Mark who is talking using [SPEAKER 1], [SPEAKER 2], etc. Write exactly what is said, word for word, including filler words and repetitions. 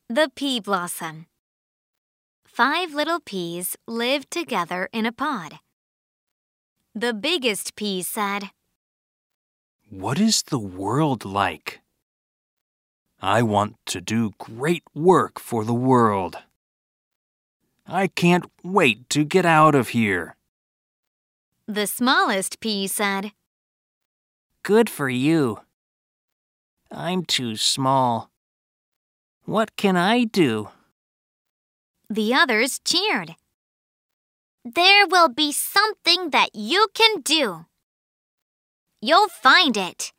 [SPEAKER 1] The Pea Blossom. Five little peas lived together in a pod. The biggest pea said,
[SPEAKER 2] "What is the world like? I want to do great work for the world. I can't wait to get out of here."
[SPEAKER 1] The smallest pea said,
[SPEAKER 2] "Good for you. I'm too small. What can I do?"
[SPEAKER 1] The others cheered. There will be something that you can do. You'll find it.